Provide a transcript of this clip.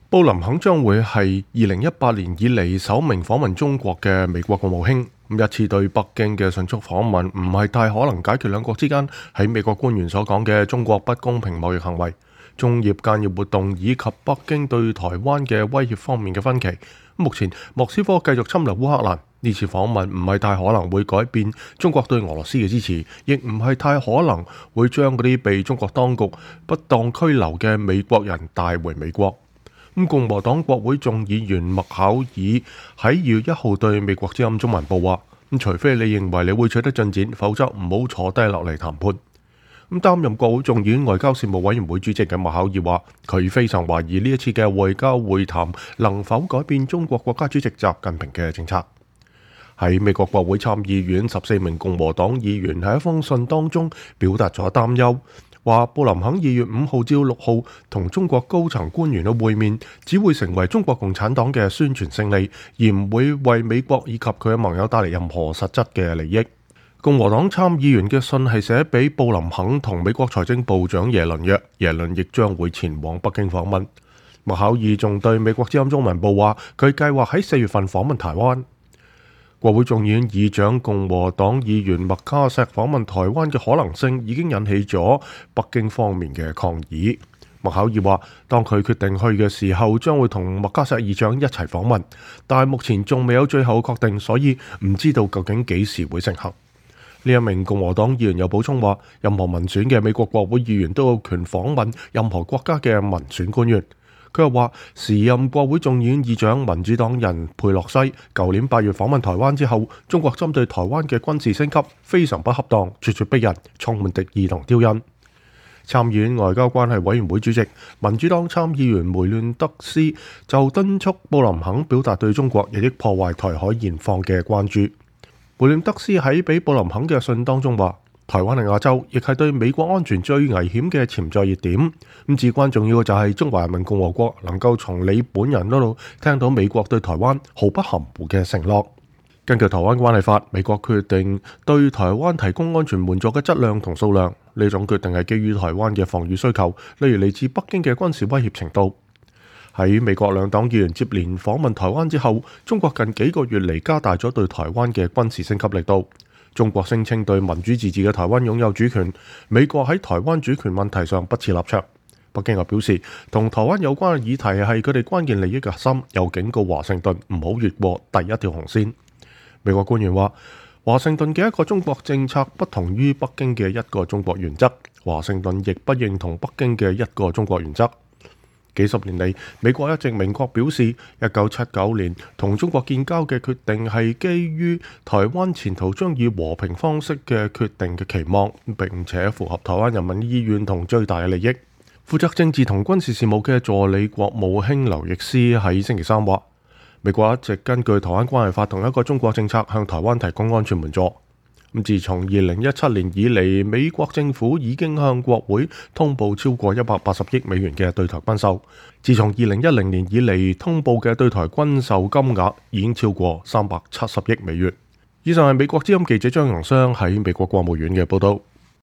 布林肯將會係2018年以嚟首名訪問中國嘅美國國務卿。一次對北京嘅迅速訪問唔係太可能解決兩國之間喺美國官員所講嘅中國不公平貿易行為、中業間業活動以及北京對台灣嘅威脅方面嘅分歧。目前莫斯科繼續侵略烏克蘭，呢次訪問唔係太可能會改變中國對俄羅斯嘅支持，亦唔係太可能會將嗰啲被中國當局不當拘留嘅美國人帶回美國。共和黨國會眾議員麥考爾喺2月1號對美國之音中文報話：除非你認為你會取得進展，否則唔好坐低落嚟談判。擔任國會眾議院外交事務委員會主席嘅麥考爾話：佢非常懷疑呢一次嘅外交會談能否改變中國國家主席習近平嘅政策。喺美國國會參議院14名共和黨議員喺一封信當中表達咗擔憂，話布林肯2月5號至6號同中國高層官員嘅會面，只會成為中國共產黨嘅宣傳勝利，而唔會為美國以及佢嘅盟友帶嚟任何實質嘅利益。共和黨參議員嘅信係寫俾布林肯同美國財政部長耶倫嘅，耶倫亦將會前往北京訪問。麥考爾仲對美國之音中文報話，佢計劃喺4月份訪問台灣。國會眾議院議長共和黨議員麥卡錫訪問台灣嘅可能性已經引起咗北京方面嘅抗議。麥考爾話，當佢決定去嘅時候，將會同麥卡錫議長一齊訪問，但係目前仲未有最後確定，所以唔知道究竟幾時會成行。呢一名共和黨議員又補充話，任何民選嘅美國國會議員都有權訪問任何國家嘅民選官員。佢又話，時任國會眾議院議長民主黨人佩洛西舊年8月訪問台灣之後，中國針對台灣嘅軍事升級非常不恰當、咄咄逼人、充滿敵意同挑釁。參議院外交關係委員會主席民主黨參議員梅亂德斯就敦促布林肯表達對中國日益破壞台海現況嘅關注。梅亂德斯喺俾布林肯嘅信當中話，台灣係亞洲，亦係對美國安全最危險嘅潛在熱點。至關重要嘅就係中華人民共和國能夠從你本人嗰度聽到美國對台灣毫不含糊嘅承諾。根據台灣關係法，美國決定對台灣提供安全援助嘅質量同數量，呢種決定係基於台灣嘅防禦需求，例如嚟自北京嘅軍事威脅程度。喺美國兩黨議員接連訪問台灣之後，中國近幾個月嚟加大咗對台灣嘅軍事升級力度。中國聲稱對民主自治嘅台灣擁有主權，美國喺台灣主權問題上不持立場。北京又表示，同台灣有關嘅議題係佢哋關鍵利益嘅核心，又警告華盛頓唔好越過第一條紅線。美國官員話，華盛頓嘅一個中國政策不同於北京嘅一個中國原則，華盛頓亦不認同北京嘅一個中國原則。幾十年嚟，美國一直明確表示，1979年同中國建交嘅決定係基於台灣前途將以和平方式嘅決定嘅期望，並且符合台灣人民意願同最大嘅利益。負責政治同軍事事務嘅助理國務卿劉易斯喺星期三話，美國一直根據台灣關係法同一個中國政策向台灣提供安全援助。自從2017年以嚟，美國政府已經向國會通報超過180億美元嘅對台軍售。自從2010年以嚟，通報嘅對台軍售金額已經超過370億美元。以上係美國之音記者張陽湘喺美國國務院嘅報道。